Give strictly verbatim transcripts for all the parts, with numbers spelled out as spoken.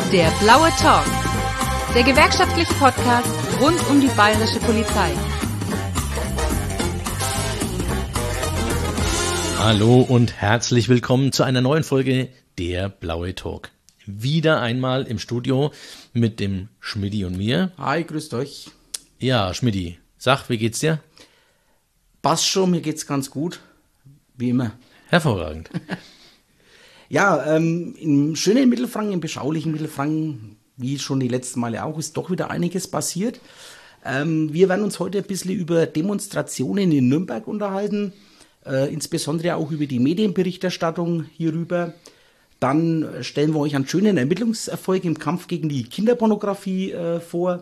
Der blaue Talk, der gewerkschaftliche Podcast rund um die bayerische Polizei. Hallo und herzlich willkommen zu einer neuen Folge Der blaue Talk. Wieder einmal im Studio mit dem Schmidti und mir. Hi, grüßt euch. Ja, Schmidti, sag, wie geht's dir? Passt schon, mir geht's ganz gut, wie immer. Hervorragend. Ja, ähm, im schönen Mittelfranken, im beschaulichen Mittelfranken, wie schon die letzten Male auch, ist doch wieder einiges passiert. Ähm, wir werden uns heute ein bisschen über Demonstrationen in Nürnberg unterhalten, äh, insbesondere auch über die Medienberichterstattung hierüber. Dann stellen wir euch einen schönen Ermittlungserfolg im Kampf gegen die Kinderpornografie äh, vor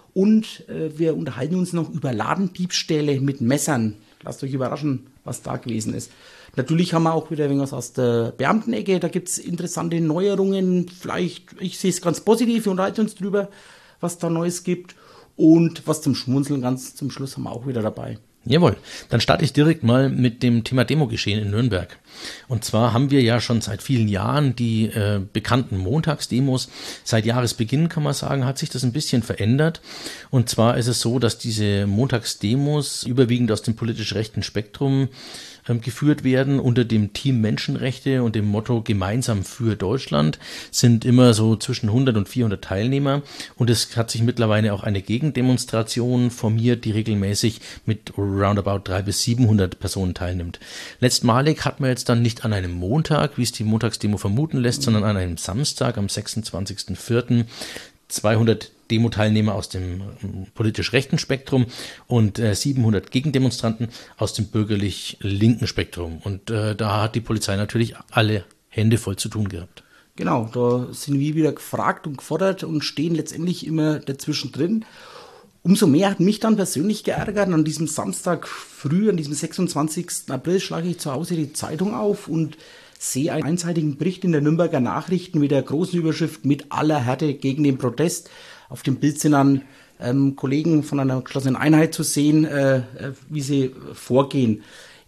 und äh, wir unterhalten uns noch über Ladendiebstähle mit Messern. Lasst euch überraschen, was da gewesen ist. Natürlich haben wir auch wieder irgendwas aus der Beamtenecke, da gibt es interessante Neuerungen, vielleicht, ich sehe es ganz positiv, wir unterhalten uns drüber, was da Neues gibt und was zum Schmunzeln ganz zum Schluss haben wir auch wieder dabei. Jawohl, dann starte ich direkt mal mit dem Thema Demogeschehen in Nürnberg. Und zwar haben wir ja schon seit vielen Jahren die äh, bekannten Montagsdemos. Seit Jahresbeginn kann man sagen, hat sich das ein bisschen verändert. Und zwar ist es so, dass diese Montagsdemos überwiegend aus dem politisch rechten Spektrum ähm, geführt werden. Unter dem Team Menschenrechte und dem Motto Gemeinsam für Deutschland sind immer so zwischen hundert und vierhundert Teilnehmer. Und es hat sich mittlerweile auch eine Gegendemonstration formiert, die regelmäßig mit roundabout dreihundert bis siebenhundert Personen teilnimmt. Letztmalig hat man jetzt dann nicht an einem Montag, wie es die Montagsdemo vermuten lässt, sondern an einem Samstag, am sechsundzwanzigsten vierten zweihundert Demo-Teilnehmer aus dem politisch rechten Spektrum und äh, siebenhundert Gegendemonstranten aus dem bürgerlich linken Spektrum. Und äh, da hat die Polizei natürlich alle Hände voll zu tun gehabt. Genau, da sind wir wieder gefragt und gefordert und stehen letztendlich immer dazwischen drin. Umso mehr hat mich dann persönlich geärgert, an diesem Samstag früh, an diesem sechsundzwanzigsten April, schlage ich zu Hause die Zeitung auf und sehe einen einseitigen Bericht in der Nürnberger Nachrichten mit der großen Überschrift mit aller Härte gegen den Protest. Auf dem Bild sind dann ähm, Kollegen von einer geschlossenen Einheit zu sehen, äh, wie sie vorgehen.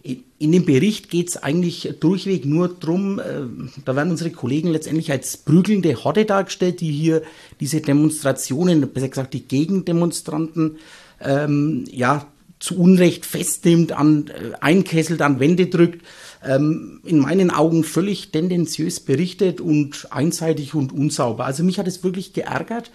In dem Bericht geht es eigentlich durchweg nur drum, äh, da werden unsere Kollegen letztendlich als prügelnde Horde dargestellt, die hier diese Demonstrationen, besser gesagt die Gegendemonstranten, ähm, ja, zu Unrecht festnimmt, an, äh, einkesselt, an Wände drückt. Ähm, in meinen Augen völlig tendenziös berichtet und einseitig und unsauber. Also mich hat es wirklich geärgert,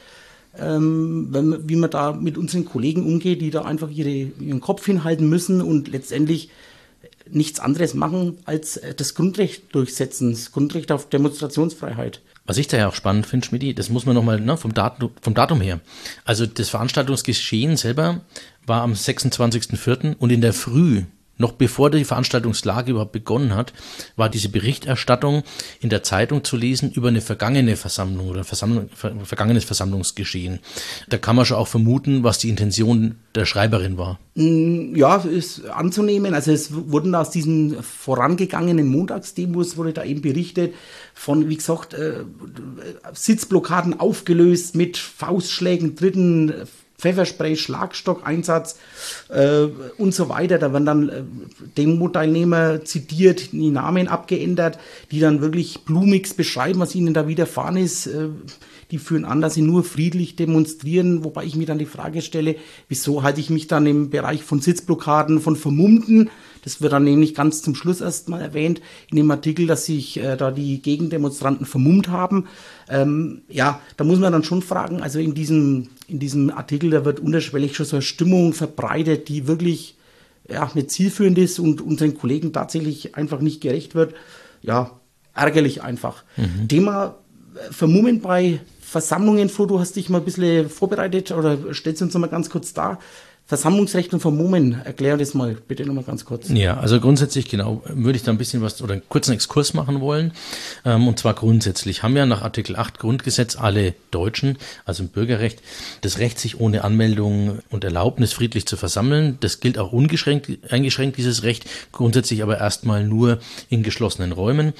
ähm, wenn, wie man da mit unseren Kollegen umgeht, die da einfach ihre, ihren Kopf hinhalten müssen und letztendlich nichts anderes machen, als das Grundrecht durchsetzen, das Grundrecht auf Demonstrationsfreiheit. Was ich da ja auch spannend finde, Schmidti, das muss man nochmal ne, vom, Datum, vom Datum her. Also das Veranstaltungsgeschehen selber war am sechsundzwanzigsten vierten und in der Früh, noch bevor die Veranstaltungslage überhaupt begonnen hat, war diese Berichterstattung in der Zeitung zu lesen über eine vergangene Versammlung oder Versammlung, ver, vergangenes Versammlungsgeschehen. Da kann man schon auch vermuten, was die Intention der Schreiberin war. Ja, ist anzunehmen. Also es wurden aus diesen vorangegangenen Montagsdemos, wurde da eben berichtet von, wie gesagt, äh, Sitzblockaden aufgelöst mit Faustschlägen, Tritten, Pfefferspray, Schlagstockeinsatz äh, und so weiter. Da werden dann äh, Demo-Teilnehmer zitiert, die Namen abgeändert, die dann wirklich blumigst beschreiben, was ihnen da widerfahren ist. Äh, die führen an, dass sie nur friedlich demonstrieren, wobei ich mir dann die Frage stelle, wieso halte ich mich dann im Bereich von Sitzblockaden, von Vermummten? Das wird dann nämlich ganz zum Schluss erst mal erwähnt in dem Artikel, dass sich äh, da die Gegendemonstranten vermummt haben. Ähm, ja, da muss man dann schon fragen, also in diesem, in diesem Artikel, da wird unterschwellig schon so eine Stimmung verbreitet, die wirklich ja, nicht zielführend ist und unseren Kollegen tatsächlich einfach nicht gerecht wird. Ja, ärgerlich einfach. Mhm. Thema äh, Vermummen bei Versammlungen, Flo, du hast dich mal ein bisschen vorbereitet oder stellst uns noch mal ganz kurz dar. Versammlungsrecht und Vermummen, erklär das mal bitte noch mal ganz kurz. Ja, also grundsätzlich genau, würde ich da ein bisschen was oder einen kurzen Exkurs machen wollen. Ähm, und zwar grundsätzlich haben ja nach Artikel acht Grundgesetz alle Deutschen, also im Bürgerrecht, das Recht, sich ohne Anmeldung und Erlaubnis friedlich zu versammeln. Das gilt auch ungeschränkt, eingeschränkt, dieses Recht, grundsätzlich aber erstmal nur in geschlossenen Räumen.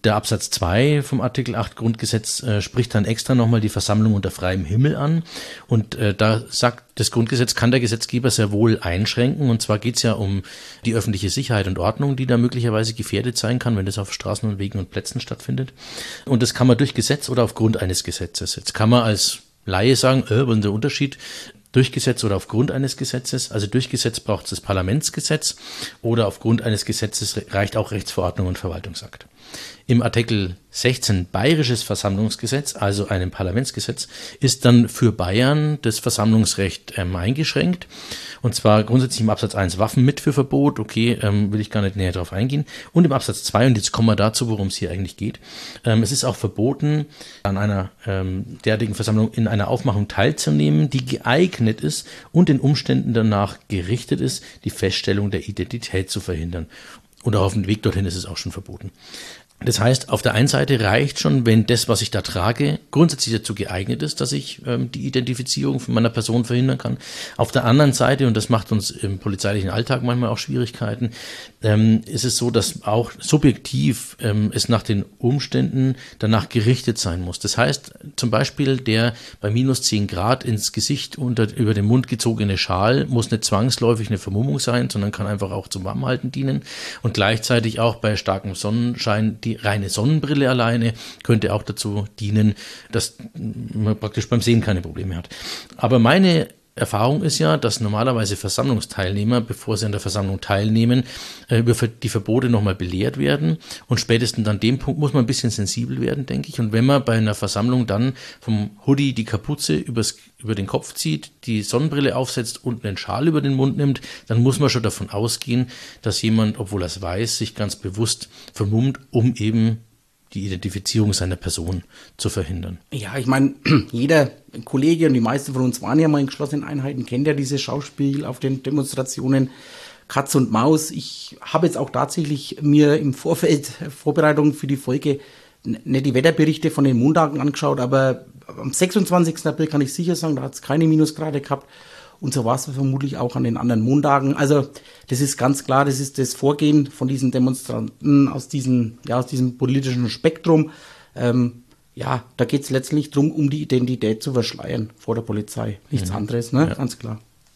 der Absatz zwei vom Artikel acht Grundgesetz äh, spricht dann extra nochmal die Versammlung unter freiem Himmel an. Und äh, da sagt das Grundgesetz, kann der Gesetzgeber sehr wohl einschränken. Und zwar geht es ja um die öffentliche Sicherheit und Ordnung, die da möglicherweise gefährdet sein kann, wenn das auf Straßen und Wegen und Plätzen stattfindet. Und das kann man durch Gesetz oder aufgrund eines Gesetzes. Jetzt kann man als Laie sagen, äh, was ist der Unterschied? Durch Gesetz oder aufgrund eines Gesetzes. Also durch Gesetz braucht es das Parlamentsgesetz oder aufgrund eines Gesetzes reicht auch Rechtsverordnung und Verwaltungsakt. Im Artikel sechzehn Bayerisches Versammlungsgesetz, also einem Parlamentsgesetz, ist dann für Bayern das Versammlungsrecht ähm, eingeschränkt. Und zwar grundsätzlich im Absatz eins Waffenmitführverbot, okay, ähm, will ich gar nicht näher drauf eingehen. Und im Absatz zwei, und jetzt kommen wir dazu, worum es hier eigentlich geht, ähm, es ist auch verboten, an einer ähm, derartigen Versammlung in einer Aufmachung teilzunehmen, die geeignet ist und den Umständen danach gerichtet ist, die Feststellung der Identität zu verhindern. Und auch auf dem Weg dorthin ist es auch schon verboten. Das heißt, auf der einen Seite reicht schon, wenn das, was ich da trage, grundsätzlich dazu geeignet ist, dass ich ähm, die Identifizierung von meiner Person verhindern kann. Auf der anderen Seite, und das macht uns im polizeilichen Alltag manchmal auch Schwierigkeiten, ähm, ist es so, dass auch subjektiv ähm, es nach den Umständen danach gerichtet sein muss. Das heißt, zum Beispiel der bei minus zehn Grad ins Gesicht unter, über den Mund gezogene Schal muss nicht zwangsläufig eine Vermummung sein, sondern kann einfach auch zum Warmhalten dienen. Und gleichzeitig auch bei starkem Sonnenschein die reine Sonnenbrille alleine könnte auch dazu dienen, dass man praktisch beim Sehen keine Probleme hat. Aber meine Erfahrung ist ja, dass normalerweise Versammlungsteilnehmer, bevor sie an der Versammlung teilnehmen, über die Verbote nochmal belehrt werden. Und spätestens an dem Punkt muss man ein bisschen sensibel werden, denke ich. Und wenn man bei einer Versammlung dann vom Hoodie die Kapuze übers, über den Kopf zieht, die Sonnenbrille aufsetzt und einen Schal über den Mund nimmt, dann muss man schon davon ausgehen, dass jemand, obwohl er es weiß, sich ganz bewusst vermummt, um eben die Identifizierung seiner Person zu verhindern. Ja, ich meine, jeder Kollege und die meisten von uns waren ja mal in geschlossenen Einheiten, kennt ja dieses Schauspiel auf den Demonstrationen, Katz und Maus. Ich habe jetzt auch tatsächlich mir im Vorfeld Vorbereitung für die Folge nicht die Wetterberichte von den Montagen angeschaut, aber am sechsundzwanzigsten April kann ich sicher sagen, da hat es keine Minusgrade gehabt. Und so war es vermutlich auch an den anderen Montagen. Also das ist ganz klar, das ist das Vorgehen von diesen Demonstranten aus diesem, ja, aus diesem politischen Spektrum. Ähm, ja, da geht es letztlich darum, um die Identität zu verschleiern vor der Polizei. Nichts mhm. anderes, ne? Ja. Ganz klar.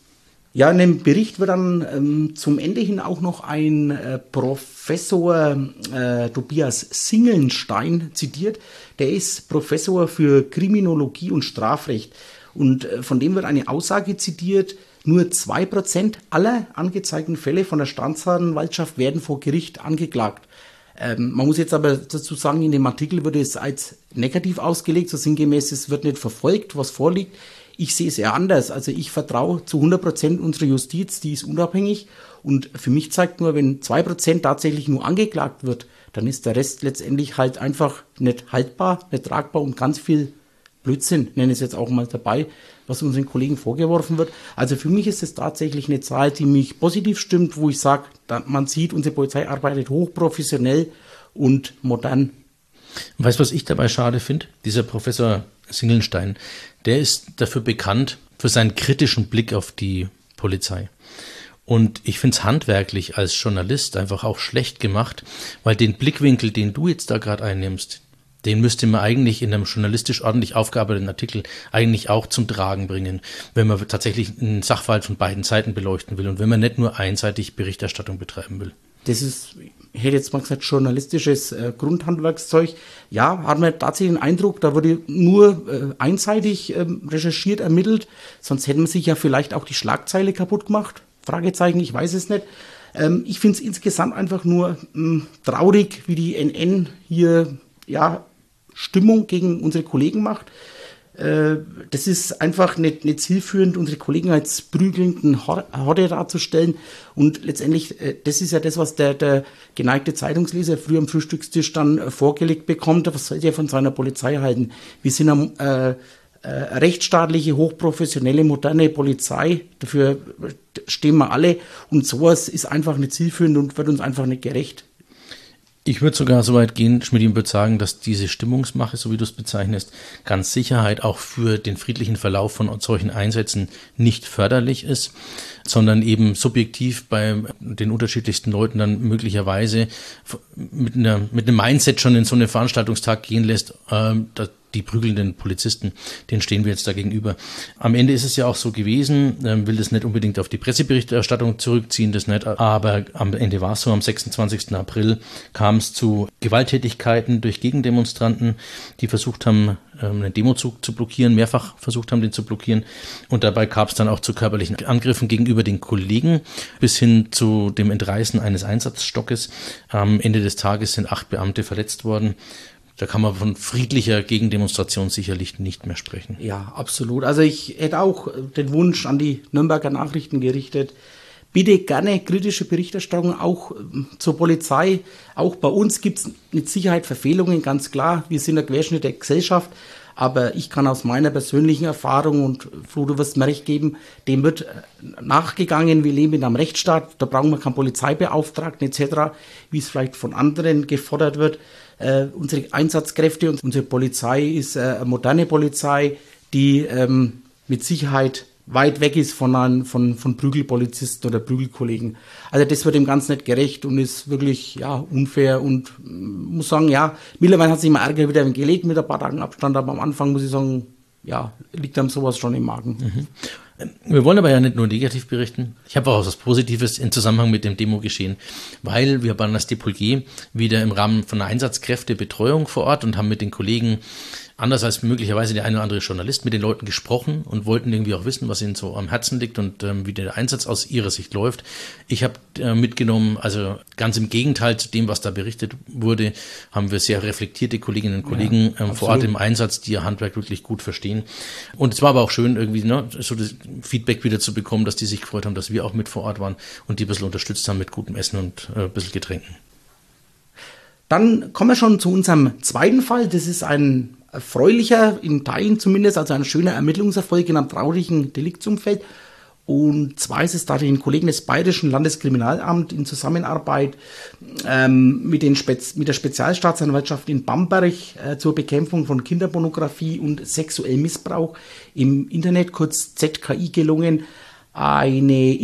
Ja, in dem Bericht wird dann ähm, zum Ende hin auch noch ein äh, Professor äh, Tobias Singelnstein zitiert. Der ist Professor für Kriminologie und Strafrecht. Und von dem wird eine Aussage zitiert, nur zwei Prozent aller angezeigten Fälle von der Staatsanwaltschaft werden vor Gericht angeklagt. Ähm, man muss jetzt aber dazu sagen, in dem Artikel wird es als negativ ausgelegt, so sinngemäß, es wird nicht verfolgt, was vorliegt. Ich sehe es eher anders. Also ich vertraue zu hundert Prozent unserer Justiz, die ist unabhängig. Und für mich zeigt nur, wenn zwei Prozent tatsächlich nur angeklagt wird, dann ist der Rest letztendlich halt einfach nicht haltbar, nicht tragbar und ganz viel Blödsinn, nenne ich es jetzt auch mal dabei, was unseren Kollegen vorgeworfen wird. Also für mich ist es tatsächlich eine Zahl, die mich positiv stimmt, wo ich sage, man sieht, unsere Polizei arbeitet hochprofessionell und modern. Weißt du, was ich dabei schade finde? Dieser Professor Singelnstein, der ist dafür bekannt, für seinen kritischen Blick auf die Polizei. Und ich finde es handwerklich als Journalist einfach auch schlecht gemacht, weil den Blickwinkel, den du jetzt da gerade einnimmst, den müsste man eigentlich in einem journalistisch ordentlich aufgearbeiteten Artikel eigentlich auch zum Tragen bringen, wenn man tatsächlich einen Sachverhalt von beiden Seiten beleuchten will und wenn man nicht nur einseitig Berichterstattung betreiben will. Das ist, ich hätte jetzt mal gesagt, journalistisches äh, Grundhandwerkszeug. Ja, hat man tatsächlich den Eindruck, da wurde nur äh, einseitig äh, recherchiert, ermittelt, sonst hätten wir sich ja vielleicht auch die Schlagzeile kaputt gemacht. Fragezeichen, ich weiß es nicht. Ähm, ich finde es insgesamt einfach nur mh, traurig, wie die N N hier ja Stimmung gegen unsere Kollegen macht. Äh, das ist einfach nicht, nicht zielführend, unsere Kollegen als prügelnden Horde darzustellen. Und letztendlich, äh, das ist ja das, was der, der geneigte Zeitungsleser früher am Frühstückstisch dann äh, vorgelegt bekommt. Was soll der von seiner Polizei halten? Wir sind eine äh, äh, rechtsstaatliche, hochprofessionelle, moderne Polizei. Dafür stehen wir alle. Und sowas ist einfach nicht zielführend und wird uns einfach nicht gerecht. Ich würde sogar so weit gehen, Schmidt, und würde sagen, dass diese Stimmungsmache, so wie du es bezeichnest, ganz Sicherheit auch für den friedlichen Verlauf von solchen Einsätzen nicht förderlich ist, sondern eben subjektiv bei den unterschiedlichsten Leuten dann möglicherweise mit, einer, mit einem Mindset schon in so einen Veranstaltungstag gehen lässt, äh, dass die prügelnden Polizisten, denen stehen wir jetzt da gegenüber. Am Ende ist es ja auch so gewesen, ähm, will das nicht unbedingt auf die Presseberichterstattung zurückziehen, das nicht, aber am Ende war es so, am sechsundzwanzigsten April kam es zu Gewalttätigkeiten durch Gegendemonstranten, die versucht haben, ähm, einen Demozug zu blockieren, mehrfach versucht haben, den zu blockieren, und dabei kam es dann auch zu körperlichen Angriffen gegenüber den Kollegen, bis hin zu dem Entreißen eines Einsatzstockes. Am Ende des Tages sind acht Beamte verletzt worden. Da kann man von friedlicher Gegendemonstration sicherlich nicht mehr sprechen. Ja, absolut. Also ich hätte auch den Wunsch an die Nürnberger Nachrichten gerichtet, bitte gerne kritische Berichterstattung auch zur Polizei. Auch bei uns gibt es mit Sicherheit Verfehlungen, ganz klar. Wir sind der Querschnitt der Gesellschaft. Aber ich kann aus meiner persönlichen Erfahrung, und Flo, du wirst mir recht geben, dem wird nachgegangen. Wir leben in einem Rechtsstaat, da brauchen wir keinen Polizeibeauftragten et cetera, wie es vielleicht von anderen gefordert wird. Äh, unsere Einsatzkräfte und unsere Polizei ist äh, eine moderne Polizei, die ähm, mit Sicherheit weit weg ist von, einem, von, von Prügelpolizisten oder Prügelkollegen. Also das wird dem Ganzen nicht gerecht und ist wirklich ja unfair und äh, muss sagen, ja, mittlerweile hat sich mein Ärger wieder gelegt mit ein paar Tagen Abstand, aber am Anfang muss ich sagen, ja, liegt einem sowas schon im Magen. Mhm. Wir wollen aber ja nicht nur negativ berichten. Ich habe auch was Positives im Zusammenhang mit dem Demo-Geschehen, weil wir waren als D P L G wieder im Rahmen von einer Einsatzkräftebetreuung vor Ort und haben mit den Kollegen, anders als möglicherweise der eine oder andere Journalist, mit den Leuten gesprochen und wollten irgendwie auch wissen, was ihnen so am Herzen liegt und ähm, wie der Einsatz aus ihrer Sicht läuft. Ich habe äh, mitgenommen, also ganz im Gegenteil zu dem, was da berichtet wurde, haben wir sehr reflektierte Kolleginnen und Kollegen ja, ähm, vor Ort im Einsatz, die ihr Handwerk wirklich gut verstehen. Und es war aber auch schön, irgendwie ne, so das Feedback wieder zu bekommen, dass die sich gefreut haben, dass wir auch mit vor Ort waren und die ein bisschen unterstützt haben mit gutem Essen und äh, ein bisschen Getränken. Dann kommen wir schon zu unserem zweiten Fall. Das ist ein erfreulicher, in Teilen zumindest, also ein schöner Ermittlungserfolg in einem traurigen Deliktsumfeld. Und zwar ist es da den Kollegen des Bayerischen Landeskriminalamts in Zusammenarbeit ähm, mit, den Spez- mit der Spezialstaatsanwaltschaft in Bamberg äh, zur Bekämpfung von Kinderpornografie und sexuellem Missbrauch im Internet, kurz Z K I, gelungen, eine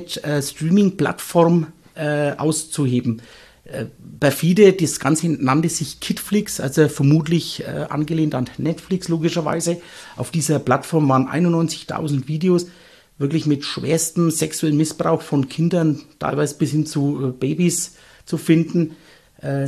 Internet-Streaming-Plattform äh, auszuheben. Äh, perfide, das Ganze nannte sich Kidflix, also vermutlich äh, angelehnt an Netflix logischerweise. Auf dieser Plattform waren einundneunzigtausend Videos, wirklich mit schwerstem sexuellem Missbrauch von Kindern, teilweise bis hin zu äh, Babys zu finden. Äh,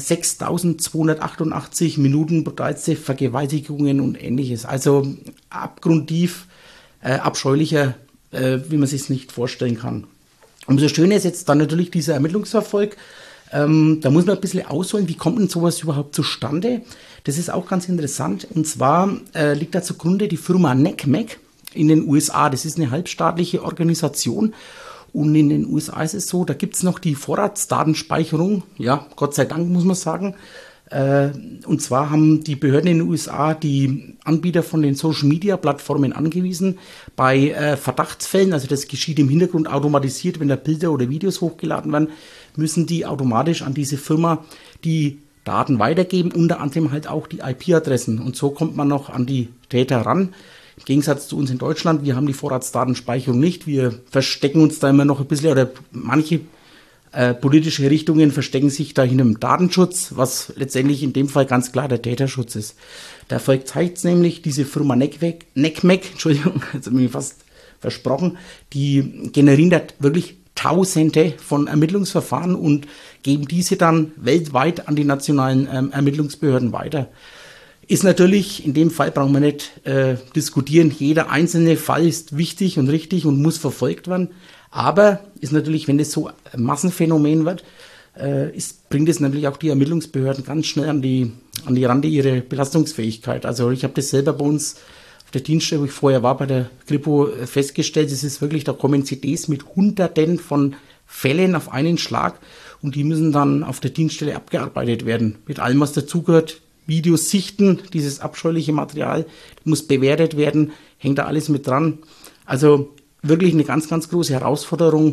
sechstausendzweihundertachtundachtzig Minuten brutalste Vergewaltigungen und ähnliches. Also abgrundtief, äh, abscheulicher, äh, wie man sich es nicht vorstellen kann. Umso schöner ist jetzt dann natürlich dieser Ermittlungserfolg. Ähm, da muss man ein bisschen ausholen, wie kommt denn sowas überhaupt zustande? Das ist auch ganz interessant. Und zwar äh, liegt da zugrunde die Firma NCMEC in den U S A. Das ist eine halbstaatliche Organisation. Und in den U S A ist es so, da gibt es noch die Vorratsdatenspeicherung. Ja, Gott sei Dank muss man sagen. Äh, und zwar haben die Behörden in den U S A die Anbieter von den Social-Media-Plattformen angewiesen, bei äh, Verdachtsfällen, also das geschieht im Hintergrund automatisiert, wenn da Bilder oder Videos hochgeladen werden, müssen die automatisch an diese Firma die Daten weitergeben, unter anderem halt auch die I P-Adressen. Und so kommt man noch an die Täter ran. Im Gegensatz zu uns in Deutschland, wir haben die Vorratsdatenspeicherung nicht. Wir verstecken uns da immer noch ein bisschen, oder manche äh, politische Richtungen verstecken sich da hinter dem Datenschutz, was letztendlich in dem Fall ganz klar der Täterschutz ist. Der Erfolg zeigt nämlich, diese Firma NCMEC, NCMEC, Entschuldigung, jetzt habe ich mich fast versprochen, die generieren da wirklich Tausende von Ermittlungsverfahren und geben diese dann weltweit an die nationalen ähm, Ermittlungsbehörden weiter. Ist natürlich, in dem Fall brauchen wir nicht äh, diskutieren, jeder einzelne Fall ist wichtig und richtig und muss verfolgt werden. Aber ist natürlich, wenn das so ein Massenphänomen wird, äh, ist, bringt es natürlich auch die Ermittlungsbehörden ganz schnell an die, an die Rande ihrer Belastungsfähigkeit. Also ich habe das selber bei uns auf der Dienststelle, wo ich vorher war, bei der Kripo festgestellt. Es ist wirklich, da kommen C Ds mit Hunderten von Fällen auf einen Schlag und die müssen dann auf der Dienststelle abgearbeitet werden. Mit allem, was dazugehört. Videos sichten, dieses abscheuliche Material muss bewertet werden, hängt da alles mit dran. Also wirklich eine ganz, ganz große Herausforderung,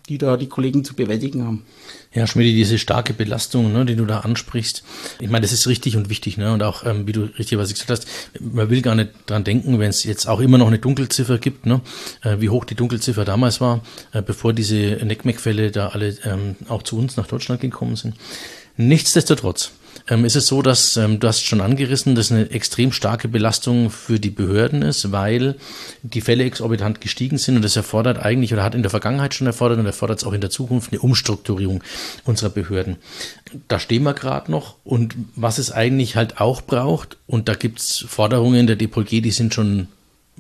die da die Kollegen zu bewältigen haben. Ja, Schmidi, diese starke Belastung, ne, die du da ansprichst, ich meine, das ist richtig und wichtig, ne, und auch, ähm, wie du richtig was gesagt hast, man will gar nicht dran denken, wenn es jetzt auch immer noch eine Dunkelziffer gibt, ne, äh, wie hoch die Dunkelziffer damals war, äh, bevor diese N E C M E C-Fälle da alle ähm, auch zu uns nach Deutschland gekommen sind. Nichtsdestotrotz ähm, ist es so, dass, ähm, du hast schon angerissen, dass eine extrem starke Belastung für die Behörden ist, weil die Fälle exorbitant gestiegen sind und das erfordert eigentlich oder hat in der Vergangenheit schon erfordert und erfordert es auch in der Zukunft eine Umstrukturierung unserer Behörden. Da stehen wir gerade noch und was es eigentlich halt auch braucht, und da gibt es Forderungen der D P L G, die sind schon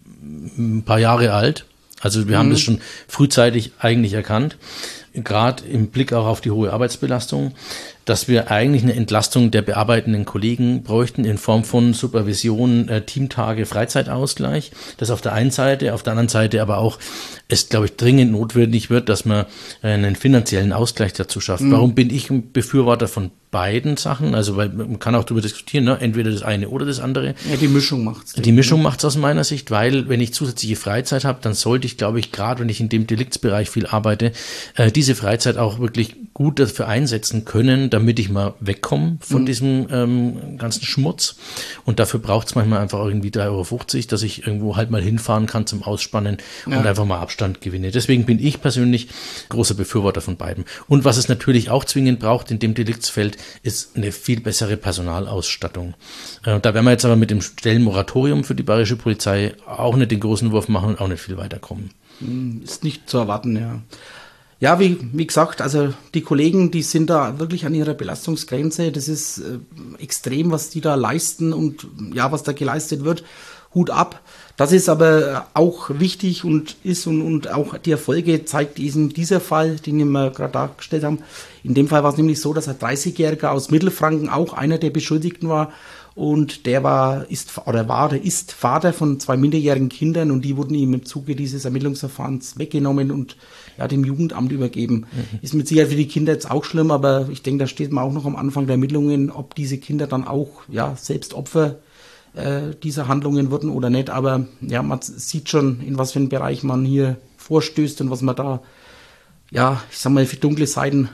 ein paar Jahre alt, also wir mhm. haben das schon frühzeitig eigentlich erkannt, gerade im Blick auch auf die hohe Arbeitsbelastung, dass wir eigentlich eine Entlastung der bearbeitenden Kollegen bräuchten in Form von Supervision, äh, Teamtage, Freizeitausgleich. Das auf der einen Seite, auf der anderen Seite aber auch es, glaube ich, dringend notwendig wird, dass man äh, einen finanziellen Ausgleich dazu schafft. Mhm. Warum bin ich ein Befürworter von beiden Sachen? Also, weil man kann auch darüber diskutieren, ne? Entweder das eine oder das andere. Ja, die Mischung macht's. Die Mischung macht's aus meiner Sicht, weil wenn ich zusätzliche Freizeit habe, dann sollte ich, glaube ich, gerade wenn ich in dem Deliktsbereich viel arbeite, äh, diese Freizeit auch wirklich gut dafür einsetzen können, damit ich mal wegkomme von mhm. diesem ähm, ganzen Schmutz. Und dafür braucht's manchmal einfach irgendwie drei Euro fünfzig, dass ich irgendwo halt mal hinfahren kann zum Ausspannen ja. und einfach mal Abstand gewinne. Deswegen bin ich persönlich großer Befürworter von beiden. Und was es natürlich auch zwingend braucht in dem Deliktsfeld, ist eine viel bessere Personalausstattung. Äh, da werden wir jetzt aber mit dem Stellenmoratorium für die Bayerische Polizei auch nicht den großen Wurf machen und auch nicht viel weiterkommen. Ist nicht zu erwarten, ja. Ja, wie, wie gesagt, also die Kollegen, die sind da wirklich an ihrer Belastungsgrenze. Das ist äh, extrem, was die da leisten und ja, was da geleistet wird. Hut ab. Das ist aber auch wichtig und ist und, und auch die Erfolge zeigt diesen, dieser Fall, den wir gerade dargestellt haben. In dem Fall war es nämlich so, dass ein dreißigjähriger aus Mittelfranken auch einer der Beschuldigten war. Und der war, ist, oder war, der ist Vater von zwei minderjährigen Kindern und die wurden ihm im Zuge dieses Ermittlungsverfahrens weggenommen und ja, dem Jugendamt übergeben. Mhm. Ist mit Sicherheit für die Kinder jetzt auch schlimm, aber ich denke, da steht man auch noch am Anfang der Ermittlungen, ob diese Kinder dann auch, ja, selbst Opfer äh, dieser Handlungen wurden oder nicht. Aber ja, man sieht schon, in was für einen Bereich man hier vorstößt und was man da, ja, ich sag mal, für dunkle Seiten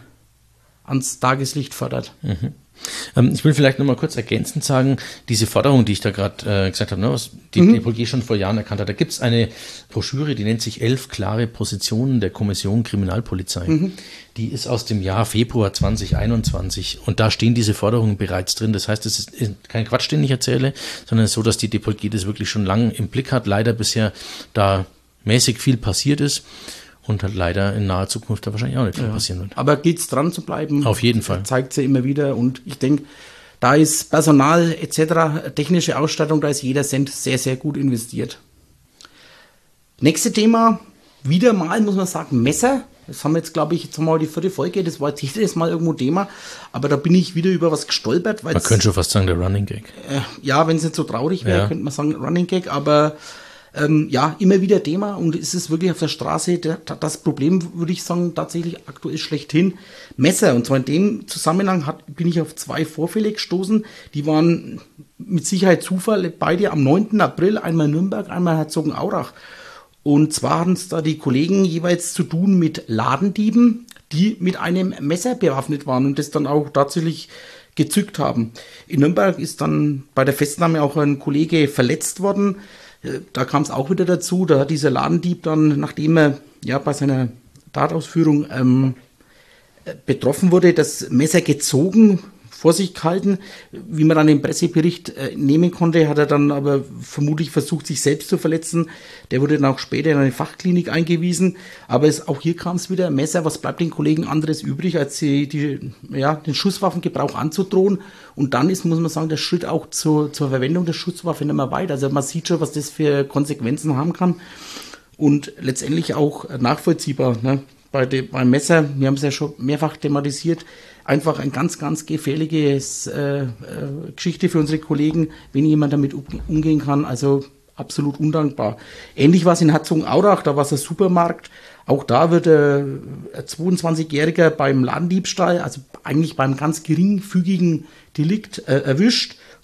ans Tageslicht fördert. Mhm. Ich will vielleicht noch mal kurz ergänzend sagen, diese Forderung, die ich da gerade äh, gesagt habe, ne, was die mhm. D P L G schon vor Jahren erkannt hat, da gibt es eine Broschüre, die nennt sich Elf klare Positionen der Kommission Kriminalpolizei. Mhm. Die ist aus dem Jahr Februar zwanzig einundzwanzig und da stehen diese Forderungen bereits drin. Das heißt, es ist kein Quatsch, den ich erzähle, sondern es ist so, dass die D P L G das wirklich schon lange im Blick hat. Leider bisher da mäßig viel passiert ist. Und halt leider in naher Zukunft da wahrscheinlich auch nicht viel ja. passieren wird. Aber geht's dran zu bleiben? Auf jeden Fall. Zeigt sie immer wieder. Und ich denke, da ist Personal et cetera, technische Ausstattung, da ist jeder Cent sehr, sehr gut investiert. Nächste Thema, wieder mal, muss man sagen, Messer. Das haben wir jetzt, glaube ich, jetzt haben wir die vierte Folge. Das war jetzt jedes Mal irgendwo Thema. Aber da bin ich wieder über was gestolpert. Man könnte schon fast sagen, der Running Gag. Äh, ja, wenn es nicht so traurig wäre, ja. könnte man sagen, Running Gag. Aber Ähm, ja, immer wieder Thema und es ist wirklich auf der Straße der, das Problem, würde ich sagen, tatsächlich aktuell schlechthin. Messer. Und zwar in dem Zusammenhang hat, bin ich auf zwei Vorfälle gestoßen. Die waren mit Sicherheit Zufall, beide am neunten April, einmal Nürnberg, einmal Herzogenaurach. Und zwar hatten es da die Kollegen jeweils zu tun mit Ladendieben, die mit einem Messer bewaffnet waren und das dann auch tatsächlich gezückt haben. In Nürnberg ist dann bei der Festnahme auch ein Kollege verletzt worden. Da kam es auch wieder dazu, da hat dieser Ladendieb dann, nachdem er ja bei seiner Tatausführung ähm, betroffen wurde, das Messer gezogen, vor sich gehalten. Wie man dann im Pressebericht äh, nehmen konnte, hat er dann aber vermutlich versucht, sich selbst zu verletzen. Der wurde dann auch später in eine Fachklinik eingewiesen. Aber es, auch hier kam es wieder, Messer, was bleibt den Kollegen anderes übrig, als sie die, ja, den Schusswaffengebrauch anzudrohen. Und dann ist, muss man sagen, der Schritt auch zur, zur Verwendung der Schusswaffe nicht mehr weit. Also man sieht schon, was das für Konsequenzen haben kann. Und letztendlich auch nachvollziehbar, ne? Bei dem, beim Messer, wir haben es ja schon mehrfach thematisiert, einfach ein ganz, ganz gefährliches äh, äh, Geschichte für unsere Kollegen, wenn jemand damit um, umgehen kann. Also absolut undankbar. Ähnlich war es in Herzogenaurach, da war es ein Supermarkt. Auch da wird äh, ein zweiundzwanzigjähriger beim Ladendiebstahl, also eigentlich beim ganz geringfügigen Delikt äh, erwischt,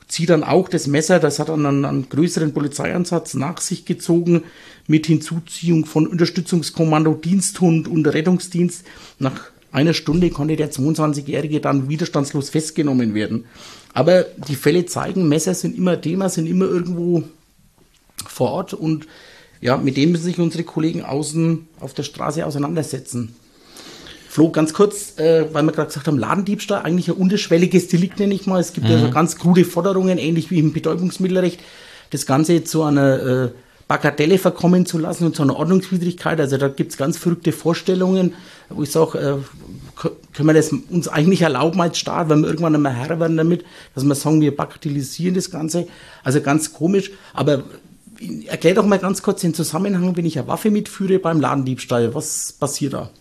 zieht dann auch das Messer, das hat dann einen, einen größeren Polizeieinsatz nach sich gezogen, mit Hinzuziehung von Unterstützungskommando, Diensthund und Rettungsdienst. Nach einer Stunde konnte der zweiundzwanzigjährige dann widerstandslos festgenommen werden. Aber die Fälle zeigen, Messer sind immer Thema, sind immer irgendwo vor Ort und ja, mit dem müssen sich unsere Kollegen außen auf der Straße auseinandersetzen. Flo, ganz kurz, äh, weil wir gerade gesagt haben, Ladendiebstahl, eigentlich ein unterschwelliges Delikt, nenne ich mal. Es gibt mhm. ja so ganz krude Forderungen, ähnlich wie im Betäubungsmittelrecht, das Ganze zu einer äh, Bagatelle verkommen zu lassen und zu einer Ordnungswidrigkeit. Also da gibt es ganz verrückte Vorstellungen, wo ich sage, äh, können wir das uns eigentlich erlauben als Staat, wenn wir irgendwann einmal Herr werden damit, dass wir sagen, wir bagatellisieren das Ganze. Also ganz komisch, aber erklär doch mal ganz kurz den Zusammenhang, wenn ich eine Waffe mitführe beim Ladendiebstahl. Was passiert da?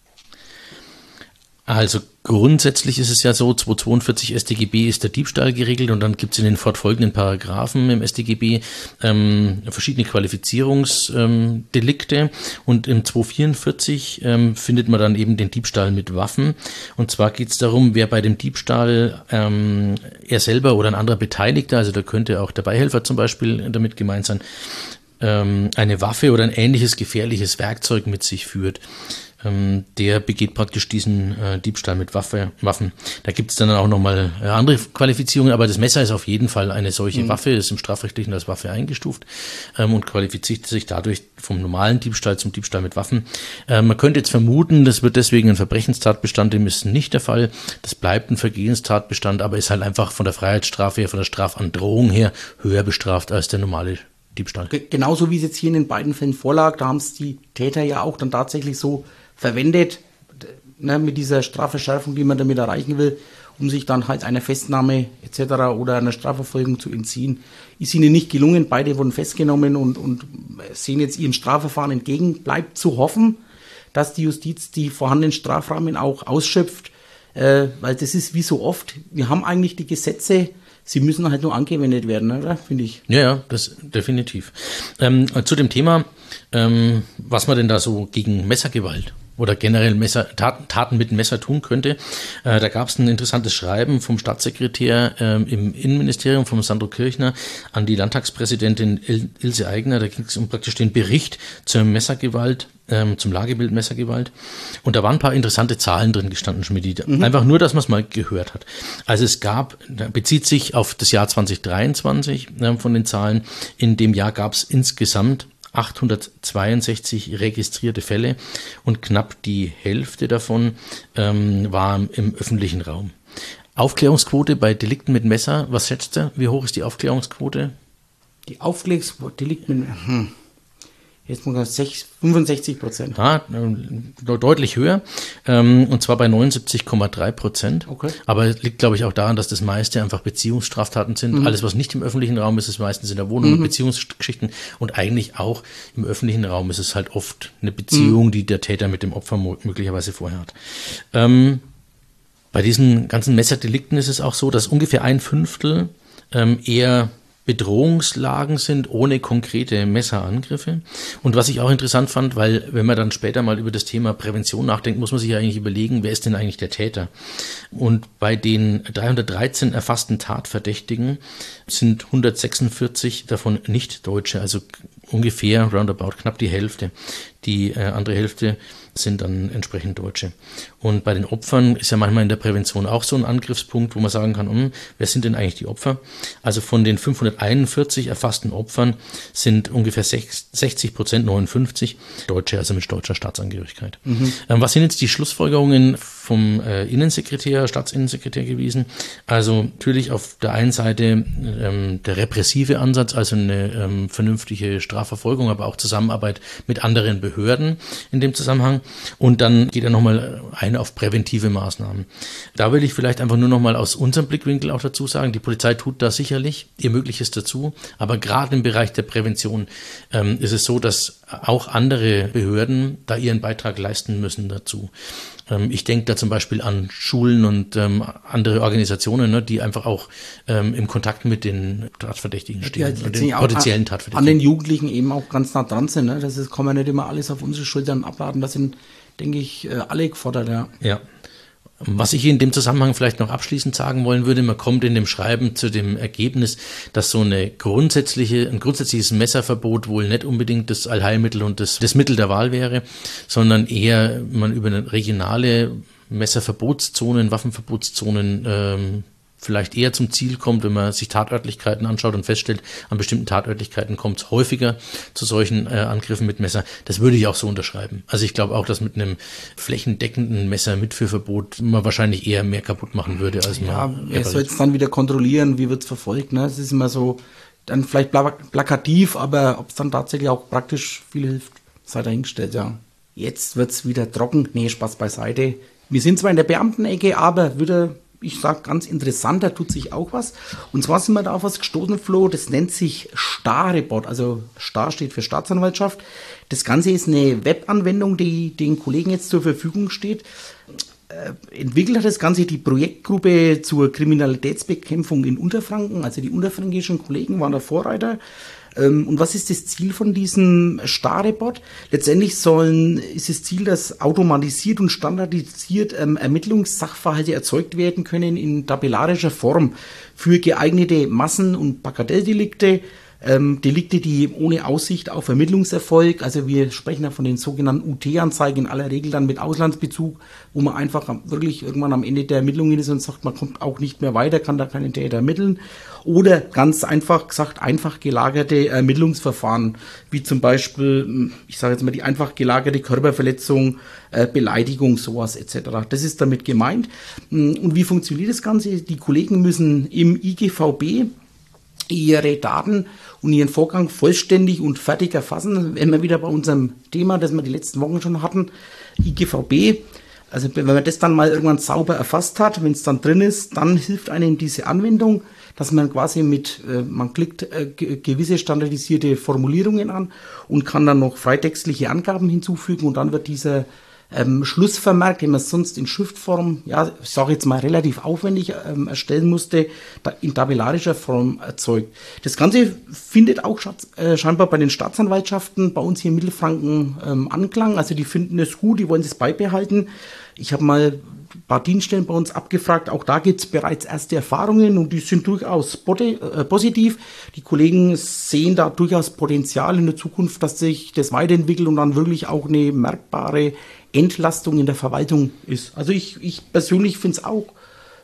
Also grundsätzlich ist es ja so, zweihundertzweiundvierzig S t G B ist der Diebstahl geregelt und dann gibt es in den fortfolgenden Paragraphen im S t G B ähm, verschiedene Qualifizierungsdelikte ähm, und im zweihundertvierundvierzig ähm, findet man dann eben den Diebstahl mit Waffen und zwar geht es darum, wer bei dem Diebstahl ähm, er selber oder ein anderer Beteiligter, also da könnte auch der Beihelfer zum Beispiel damit gemeint sein, ähm, eine Waffe oder ein ähnliches gefährliches Werkzeug mit sich führt. Der begeht praktisch diesen äh, Diebstahl mit Waffe, Waffen. Da gibt es dann auch nochmal äh, andere Qualifizierungen, aber das Messer ist auf jeden Fall eine solche mhm. Waffe, ist im Strafrechtlichen als Waffe eingestuft ähm, und qualifiziert sich dadurch vom normalen Diebstahl zum Diebstahl mit Waffen. Äh, man könnte jetzt vermuten, das wird deswegen ein Verbrechenstatbestand, dem ist nicht der Fall. Das bleibt ein Vergehenstatbestand, aber ist halt einfach von der Freiheitsstrafe her, von der Strafandrohung her höher bestraft als der normale Diebstahl. Genauso wie es jetzt hier in den beiden Fällen vorlag, da haben es die Täter ja auch dann tatsächlich so verwendet, ne, mit dieser Strafverschärfung, die man damit erreichen will, um sich dann halt einer Festnahme et cetera oder einer Strafverfolgung zu entziehen. Ist ihnen nicht gelungen, beide wurden festgenommen und, und sehen jetzt ihrem Strafverfahren entgegen. Bleibt zu hoffen, dass die Justiz die vorhandenen Strafrahmen auch ausschöpft, äh, weil das ist wie so oft, wir haben eigentlich die Gesetze, sie müssen halt nur angewendet werden, oder? Finde ich. Ja, ja, das definitiv. Ähm, zu dem Thema, ähm, was man denn da so gegen Messergewalt oder generell Messer, Taten, Taten mit Messer tun könnte. Äh, da gab es ein interessantes Schreiben vom Staatssekretär äh, im Innenministerium, vom Sandro Kirchner, an die Landtagspräsidentin Il- Ilse Aigner. Da ging es um praktisch den Bericht zur Messergewalt, ähm, zum Lagebild Messergewalt. Und da waren ein paar interessante Zahlen drin gestanden, Schmidt. Mhm. Einfach nur, dass man es mal gehört hat. Also es gab, da bezieht sich auf das Jahr zwanzig dreiundzwanzig äh, von den Zahlen. In dem Jahr gab es insgesamt achthundertzweiundsechzig registrierte Fälle und knapp die Hälfte davon ähm, war im öffentlichen Raum. Aufklärungsquote bei Delikten mit Messer, was schätzt ihr? Wie hoch ist die Aufklärungsquote? Die Aufklärungsquote Delikte mit hm. Jetzt muss man fünfundsechzig Prozent. Ja, deutlich höher. Und zwar bei neunundsiebzig Komma drei Prozent. Okay. Aber es liegt, glaube ich, auch daran, dass das meiste einfach Beziehungsstraftaten sind. Mhm. Alles, was nicht im öffentlichen Raum ist, ist meistens in der Wohnung, mhm. Beziehungsgeschichten. Und eigentlich auch im öffentlichen Raum ist es halt oft eine Beziehung, mhm. die der Täter mit dem Opfer möglicherweise vorher hat. Ähm, bei diesen ganzen Messerdelikten ist es auch so, dass ungefähr ein Fünftel ähm, eher Bedrohungslagen sind ohne konkrete Messerangriffe. Und was ich auch interessant fand, weil wenn man dann später mal über das Thema Prävention nachdenkt, muss man sich ja eigentlich überlegen, wer ist denn eigentlich der Täter? Und bei den dreihundertdreizehn erfassten Tatverdächtigen sind hundertsechsundvierzig davon Nicht-Deutsche, also ungefähr roundabout knapp die Hälfte. Die äh, andere Hälfte sind dann entsprechend Deutsche. Und bei den Opfern ist ja manchmal in der Prävention auch so ein Angriffspunkt, wo man sagen kann, hm, wer sind denn eigentlich die Opfer? Also von den fünfhunderteinundvierzig erfassten Opfern sind ungefähr sechzig Prozent, neunundfünfzig Deutsche, also mit deutscher Staatsangehörigkeit. Mhm. Ähm, was sind jetzt die Schlussfolgerungen vom äh, Innensekretär, Staatsinnensekretär gewesen? Also natürlich auf der einen Seite ähm, der repressive Ansatz, also eine ähm, vernünftige Strafverfolgung, aber auch Zusammenarbeit mit anderen Behörden in dem Zusammenhang. Und dann geht er nochmal ein auf präventive Maßnahmen. Da will ich vielleicht einfach nur nochmal aus unserem Blickwinkel auch dazu sagen, die Polizei tut da sicherlich ihr Mögliches dazu, aber gerade im Bereich der Prävention ähm, ist es so, dass auch andere Behörden da ihren Beitrag leisten müssen dazu. Ähm, ich denke da zum Beispiel an Schulen und ähm, andere Organisationen, ne, die einfach auch ähm, im Kontakt mit den Tatverdächtigen stehen, ja, den potenziellen Tatverdächtigen. An den Jugendlichen eben auch ganz nah dran sind. Ne? Das ist, kann man nicht immer alles auf unsere Schultern abladen. Das sind, denke ich, alle gefordert. Ja. ja. Was ich in dem Zusammenhang vielleicht noch abschließend sagen wollen würde, man kommt in dem Schreiben zu dem Ergebnis, dass so eine grundsätzliche, ein grundsätzliches Messerverbot wohl nicht unbedingt das Allheilmittel und das, das Mittel der Wahl wäre, sondern eher man über eine regionale Messerverbotszonen, Waffenverbotszonen ähm, vielleicht eher zum Ziel kommt, wenn man sich Tatörtlichkeiten anschaut und feststellt, an bestimmten Tatörtlichkeiten kommt es häufiger zu solchen äh, Angriffen mit Messer. Das würde ich auch so unterschreiben. Also ich glaube auch, dass mit einem flächendeckenden Messermitführverbot man wahrscheinlich eher mehr kaputt machen würde, als man... Ja, er soll es dann wieder kontrollieren, wie wird es verfolgt. Ne? Das ist immer so, dann vielleicht plakativ, aber ob es dann tatsächlich auch praktisch viel hilft, sei dahingestellt, ja. Jetzt wird es wieder trocken. Nee, Spaß beiseite. Wir sind zwar in der Beamtenecke, aber wieder... Ich sage ganz interessant, da tut sich auch was. Und zwar sind wir da auf was gestoßen, Flo, das nennt sich Starrebot. Also Star steht für Staatsanwaltschaft. Das Ganze ist eine Webanwendung, die den Kollegen jetzt zur Verfügung steht. Äh, entwickelt hat das Ganze die Projektgruppe zur Kriminalitätsbekämpfung in Unterfranken. Also die unterfränkischen Kollegen waren der Vorreiter. Und was ist das Ziel von diesem Starrebot? Letztendlich sollen, ist das Ziel, dass automatisiert und standardisiert ähm, Ermittlungssachverhalte erzeugt werden können in tabellarischer Form für geeignete Massen- und Bagatelldelikte, ähm, Delikte, die ohne Aussicht auf Ermittlungserfolg, also wir sprechen ja von den sogenannten U T-Anzeigen, in aller Regel dann mit Auslandsbezug, wo man einfach wirklich irgendwann am Ende der Ermittlungen ist und sagt, man kommt auch nicht mehr weiter, kann da keinen Täter ermitteln. Oder ganz einfach gesagt, einfach gelagerte Ermittlungsverfahren, wie zum Beispiel, ich sage jetzt mal, die einfach gelagerte Körperverletzung, äh, Beleidigung, sowas et cetera. Das ist damit gemeint. Und wie funktioniert das Ganze? Die Kollegen müssen im I G V B ihre Daten und ihren Vorgang vollständig und fertig erfassen. Wenn wir wieder bei unserem Thema, das wir die letzten Wochen schon hatten, I G V B, also wenn man das dann mal irgendwann sauber erfasst hat, wenn es dann drin ist, dann hilft einem diese Anwendung, dass man quasi mit, äh, man klickt äh, g- gewisse standardisierte Formulierungen an und kann dann noch freitextliche Angaben hinzufügen und dann wird dieser ähm, Schlussvermerk, den man sonst in Schriftform, ja, ich sage jetzt mal relativ aufwendig ähm, erstellen musste, da in tabellarischer Form erzeugt. Das Ganze findet auch schatz, äh, scheinbar bei den Staatsanwaltschaften bei uns hier in Mittelfranken ähm, Anklang. Also die finden es gut, die wollen es beibehalten. Ich habe mal ein paar Dienststellen bei uns abgefragt, auch da gibt es bereits erste Erfahrungen und die sind durchaus positiv. Die Kollegen sehen da durchaus Potenzial in der Zukunft, dass sich das weiterentwickelt und dann wirklich auch eine merkbare Entlastung in der Verwaltung ist. Also ich, ich persönlich finde es auch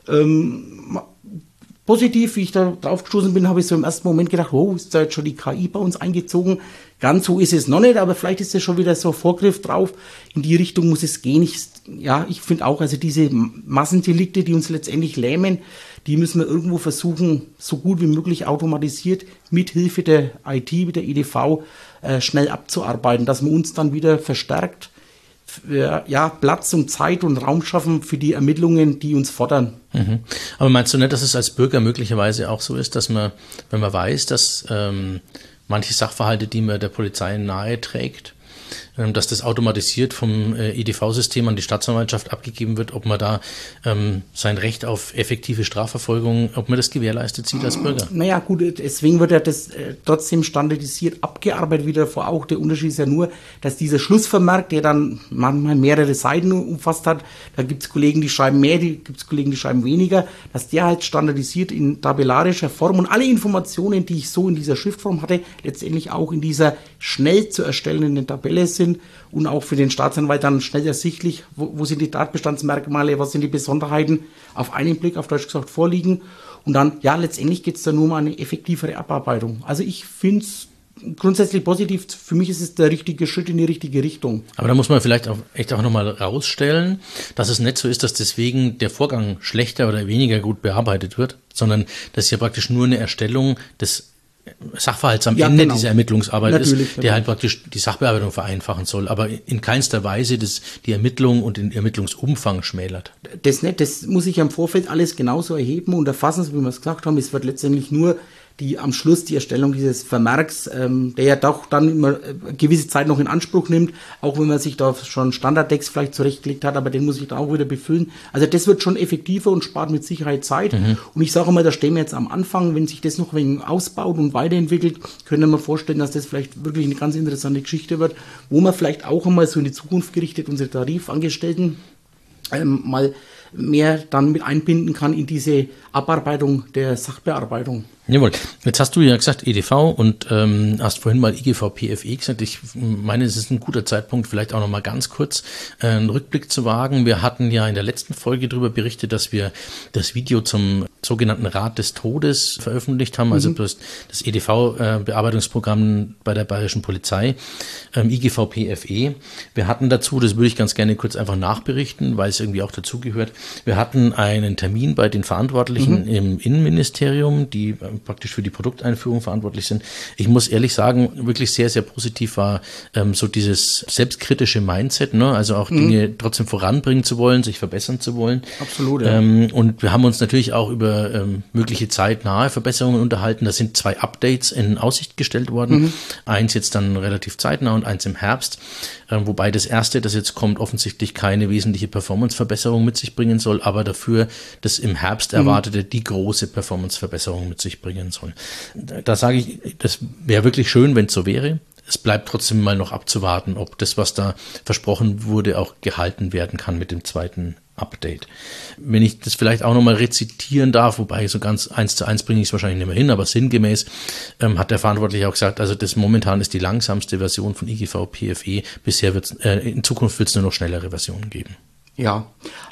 ähm, positiv. Wie ich da drauf gestoßen bin, habe ich so im ersten Moment gedacht, oh, ist da jetzt schon die K I bei uns eingezogen? Ganz so ist es noch nicht, aber vielleicht ist das schon wieder so ein Vorgriff drauf. In die Richtung muss es gehen. Ich, ja, ich finde auch, also diese Massendelikte, die uns letztendlich lähmen, die müssen wir irgendwo versuchen, so gut wie möglich automatisiert mit Hilfe der I T, mit der E D V, äh, schnell abzuarbeiten, dass man uns dann wieder verstärkt für, ja, Platz und Zeit und Raum schaffen für die Ermittlungen, die uns fordern. Mhm. Aber meinst du nicht, dass es als Bürger möglicherweise auch so ist, dass man, wenn man weiß, dass ähm, manche Sachverhalte, die man der Polizei nahe trägt, dass das automatisiert vom E D V-System an die Staatsanwaltschaft abgegeben wird, ob man da ähm, sein Recht auf effektive Strafverfolgung, ob man das gewährleistet sieht als Bürger? Naja, gut, deswegen wird ja das äh, trotzdem standardisiert abgearbeitet, wieder vor auch. Der Unterschied ist ja nur, dass dieser Schlussvermerk, der dann manchmal mehrere Seiten umfasst hat, da gibt es Kollegen, die schreiben mehr, die gibt es Kollegen, die schreiben weniger, dass der halt standardisiert in tabellarischer Form und alle Informationen, die ich so in dieser Schriftform hatte, letztendlich auch in dieser schnell zu erstellenden Tabelle sind und auch für den Staatsanwalt dann schnell ersichtlich, wo, wo sind die Tatbestandsmerkmale, was sind die Besonderheiten, auf einen Blick, auf Deutsch gesagt, vorliegen. Und dann, ja, letztendlich geht es dann nur um eine effektivere Abarbeitung. Also ich finde es grundsätzlich positiv. Für mich ist es der richtige Schritt in die richtige Richtung. Aber da muss man vielleicht auch echt auch nochmal rausstellen, dass es nicht so ist, dass deswegen der Vorgang schlechter oder weniger gut bearbeitet wird, sondern dass hier praktisch nur eine Erstellung des Sachverhalts am ja, Ende genau. dieser Ermittlungsarbeit natürlich, ist, der natürlich. halt praktisch die Sachbearbeitung vereinfachen soll, aber in keinster Weise das, die Ermittlung und den Ermittlungsumfang schmälert. Das nicht, das muss ich im Vorfeld alles genauso erheben und erfassen, so wie wir es gesagt haben. Es wird letztendlich nur die am Schluss die Erstellung dieses Vermerks, ähm, der ja doch dann immer eine gewisse Zeit noch in Anspruch nimmt, auch wenn man sich da schon Standardtext vielleicht zurechtgelegt hat, aber den muss ich dann auch wieder befüllen. Also das wird schon effektiver und spart mit Sicherheit Zeit. Mhm. Und ich sage immer, da stehen wir jetzt am Anfang, wenn sich das noch ein wenig ausbaut und weiterentwickelt, können wir mal vorstellen, dass das vielleicht wirklich eine ganz interessante Geschichte wird, wo man vielleicht auch einmal so in die Zukunft gerichtet unsere Tarifangestellten ähm, mal mehr dann mit einbinden kann in diese Abarbeitung der Sachbearbeitung. Jawohl. Jetzt hast du ja gesagt E D V und ähm, hast vorhin mal I G V P F E gesagt. Ich meine, es ist ein guter Zeitpunkt, vielleicht auch noch mal ganz kurz äh, einen Rückblick zu wagen. Wir hatten ja in der letzten Folge darüber berichtet, dass wir das Video zum sogenannten Rat des Todes veröffentlicht haben, mhm. also das, das E D V-Bearbeitungsprogramm äh, bei der Bayerischen Polizei, ähm, I G V P F E. Wir hatten dazu, das würde ich ganz gerne kurz einfach nachberichten, weil es irgendwie auch dazugehört, wir hatten einen Termin bei den Verantwortlichen mhm. im Innenministerium, die praktisch für die Produkteinführung verantwortlich sind. Ich muss ehrlich sagen, wirklich sehr, sehr positiv war ähm, so dieses selbstkritische Mindset, ne? Also auch mhm. Dinge trotzdem voranbringen zu wollen, sich verbessern zu wollen. Absolut, ja. Ähm, und wir haben uns natürlich auch über ähm, mögliche zeitnahe Verbesserungen unterhalten. Da sind zwei Updates in Aussicht gestellt worden. Mhm. Eins jetzt dann relativ zeitnah und eins im Herbst. Ähm, wobei das erste, das jetzt kommt, offensichtlich keine wesentliche Performanceverbesserung mit sich bringen soll, aber dafür das im Herbst erwartete die große Performanceverbesserung mit sich bringen soll. Da sage ich, das wäre wirklich schön, wenn es so wäre. Es bleibt trotzdem mal noch abzuwarten, ob das, was da versprochen wurde, auch gehalten werden kann mit dem zweiten Update. Wenn ich das vielleicht auch nochmal rezitieren darf, wobei so ganz eins zu eins bringe ich es wahrscheinlich nicht mehr hin, aber sinngemäß ähm, hat der Verantwortliche auch gesagt, also das momentan ist die langsamste Version von I G V P F E. Bisher wird äh, in Zukunft wird es nur noch schnellere Versionen geben. Ja,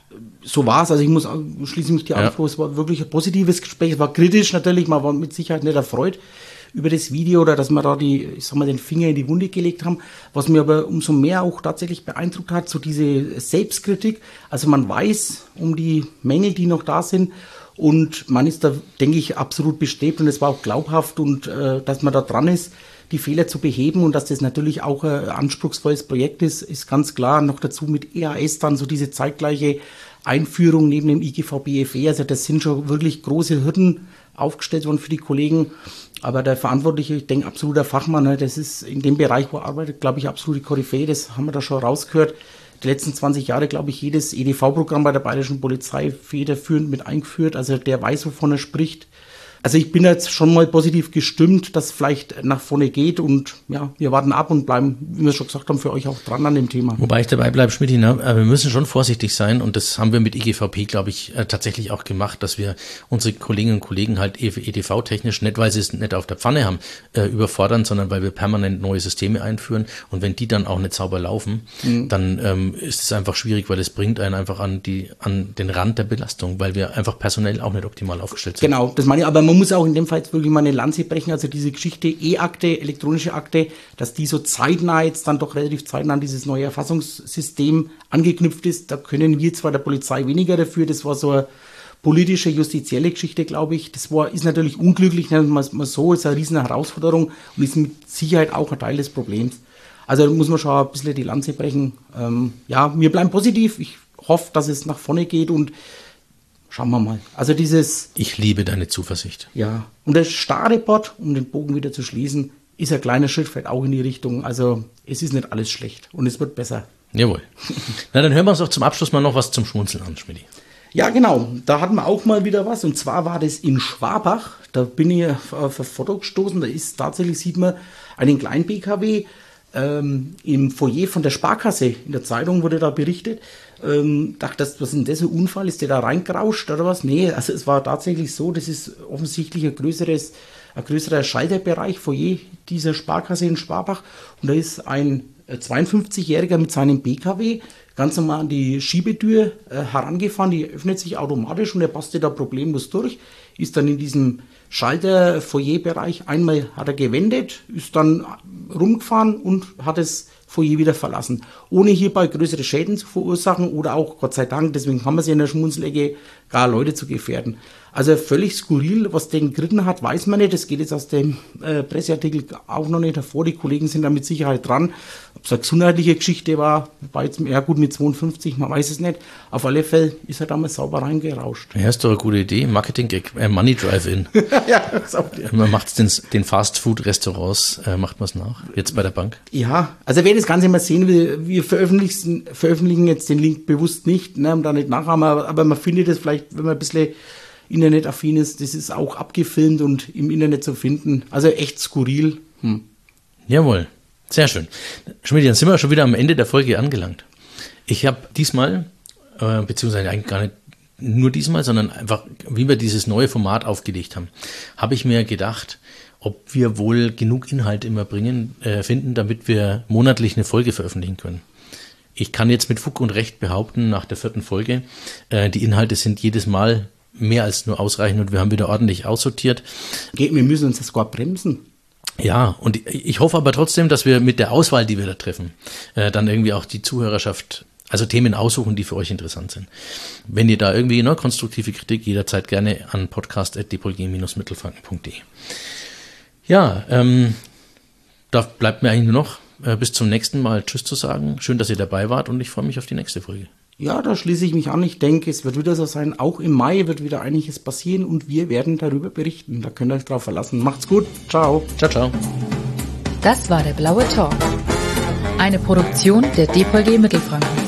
so war es. Also ich muss schließe mich die ja. Antwort. Es war wirklich ein positives Gespräch. Es war kritisch natürlich, man war mit Sicherheit nicht erfreut über das Video oder dass wir da die, ich sag mal, den Finger in die Wunde gelegt haben. Was mir aber umso mehr auch tatsächlich beeindruckt hat, so diese Selbstkritik. Also man weiß um die Mängel, die noch da sind. Und man ist da, denke ich, absolut bestrebt und es war auch glaubhaft und äh, dass man da dran ist, die Fehler zu beheben und dass das natürlich auch ein anspruchsvolles Projekt ist, ist ganz klar. Noch dazu mit E A S dann so diese zeitgleiche Einführung neben dem I G V B F E. Also das sind schon wirklich große Hürden aufgestellt worden für die Kollegen. Aber der Verantwortliche, ich denke, absoluter Fachmann, ne, das ist in dem Bereich, wo er arbeitet, glaube ich, absolute Koryphäe. Das haben wir da schon rausgehört. Die letzten zwanzig Jahre, glaube ich, jedes E D V-Programm bei der Bayerischen Polizei federführend mit eingeführt. Also der weiß, wovon er spricht. Also ich bin jetzt schon mal positiv gestimmt, dass es vielleicht nach vorne geht und ja, wir warten ab und bleiben, wie wir schon gesagt haben, für euch auch dran an dem Thema. Wobei ich dabei bleibe, Schmidt, ne? Wir müssen schon vorsichtig sein und das haben wir mit I G V P, glaube ich, tatsächlich auch gemacht, dass wir unsere Kolleginnen und Kollegen halt E D V-technisch, nicht weil sie es nicht auf der Pfanne haben, äh, überfordern, sondern weil wir permanent neue Systeme einführen und wenn die dann auch nicht sauber laufen, mhm. dann ähm, ist es einfach schwierig, weil es bringt einen einfach an, die, an den Rand der Belastung, weil wir einfach personell auch nicht optimal aufgestellt sind. Genau, das meine ich, aber man muss auch in dem Fall jetzt wirklich mal eine Lanze brechen, also diese Geschichte E-Akte, elektronische Akte, dass die so zeitnah jetzt dann doch relativ zeitnah an dieses neue Erfassungssystem angeknüpft ist, da können wir zwar der Polizei weniger dafür, das war so eine politische, justizielle Geschichte, glaube ich, das war, ist natürlich unglücklich, nennen wir es mal so, ist eine riesen Herausforderung und ist mit Sicherheit auch ein Teil des Problems. Also da muss man schon ein bisschen die Lanze brechen. Ähm, ja, wir bleiben positiv, ich hoffe, dass es nach vorne geht und schauen wir mal. Also dieses... Ich liebe deine Zuversicht. Ja. Und der Starreport, um den Bogen wieder zu schließen, ist ein kleiner Schritt vielleicht auch in die Richtung. Also es ist nicht alles schlecht und es wird besser. Jawohl. Na, dann hören wir uns doch zum Abschluss mal noch was zum Schmunzeln an, Schmidti. Ja, genau. Da hatten wir auch mal wieder was. Und zwar war das in Schwabach. Da bin ich auf ein Foto gestoßen. Da ist tatsächlich, sieht man, einen kleinen B K W ähm, im Foyer von der Sparkasse. In der Zeitung wurde da berichtet. Ähm, dachte, was ist denn das, ein Unfall? Ist der da reingerauscht oder was? Nee, also es war tatsächlich so, das ist offensichtlich ein größeres, ein größerer Schalterbereich, Foyer dieser Sparkasse in Schwabach. Und da ist ein zweiundfünfzigjähriger mit seinem B K W ganz normal an die Schiebetür äh, herangefahren, die öffnet sich automatisch und er passte da problemlos durch, ist dann in diesem Schalter-Foyer-Bereich, einmal hat er gewendet, ist dann rumgefahren und hat das Foyer wieder verlassen, ohne hierbei größere Schäden zu verursachen oder auch, Gott sei Dank, deswegen haben wir sie in der Schmunzelecke, gar Leute zu gefährden. Also völlig skurril, was den geritten hat, weiß man nicht. Das geht jetzt aus dem äh, Presseartikel auch noch nicht hervor. Die Kollegen sind da mit Sicherheit dran. Ob es eine gesundheitliche Geschichte war, war jetzt ja gut mit zweiundfünfzig, man weiß es nicht. Auf alle Fälle ist er damals sauber reingerauscht. Ja, ist doch eine gute Idee. Marketing-Gag, äh, Money Drive-In. Ja, das auch, ja. Man macht es den, den Fast-Food-Restaurants, äh, macht man es nach, jetzt bei der Bank. Ja, also wer das Ganze mal sehen will, wir veröffentlichen, veröffentlichen jetzt den Link bewusst nicht, ne, um da nicht nachhaben, aber, aber man findet es vielleicht, wenn man ein bisschen internetaffin ist, das ist auch abgefilmt und im Internet zu finden. Also echt skurril. Hm. Jawohl, sehr schön. Schmidt, dann sind wir schon wieder am Ende der Folge angelangt. Ich habe diesmal, äh, beziehungsweise eigentlich gar nicht nur diesmal, sondern einfach, wie wir dieses neue Format aufgelegt haben, habe ich mir gedacht, ob wir wohl genug Inhalt immer bringen, äh, finden, damit wir monatlich eine Folge veröffentlichen können. Ich kann jetzt mit Fug und Recht behaupten, nach der vierten Folge, äh, die Inhalte sind jedes Mal mehr als nur ausreichend und wir haben wieder ordentlich aussortiert. Wir müssen uns das gar bremsen. Ja, und ich hoffe aber trotzdem, dass wir mit der Auswahl, die wir da treffen, äh, dann irgendwie auch die Zuhörerschaft, also Themen aussuchen, die für euch interessant sind. Wenn ihr da irgendwie ne, konstruktive Kritik, jederzeit gerne an podcast at d p o l g dash mittelfranken punkt d e. Ja, ähm, da bleibt mir eigentlich nur noch äh, bis zum nächsten Mal Tschüss zu sagen. Schön, dass ihr dabei wart und ich freue mich auf die nächste Folge. Ja, da schließe ich mich an. Ich denke, es wird wieder so sein. Auch im Mai wird wieder einiges passieren und wir werden darüber berichten. Da könnt ihr euch drauf verlassen. Macht's gut. Ciao. Ciao, ciao. Das war der Blaue Talk. Eine Produktion der D P O L G Mittelfranken.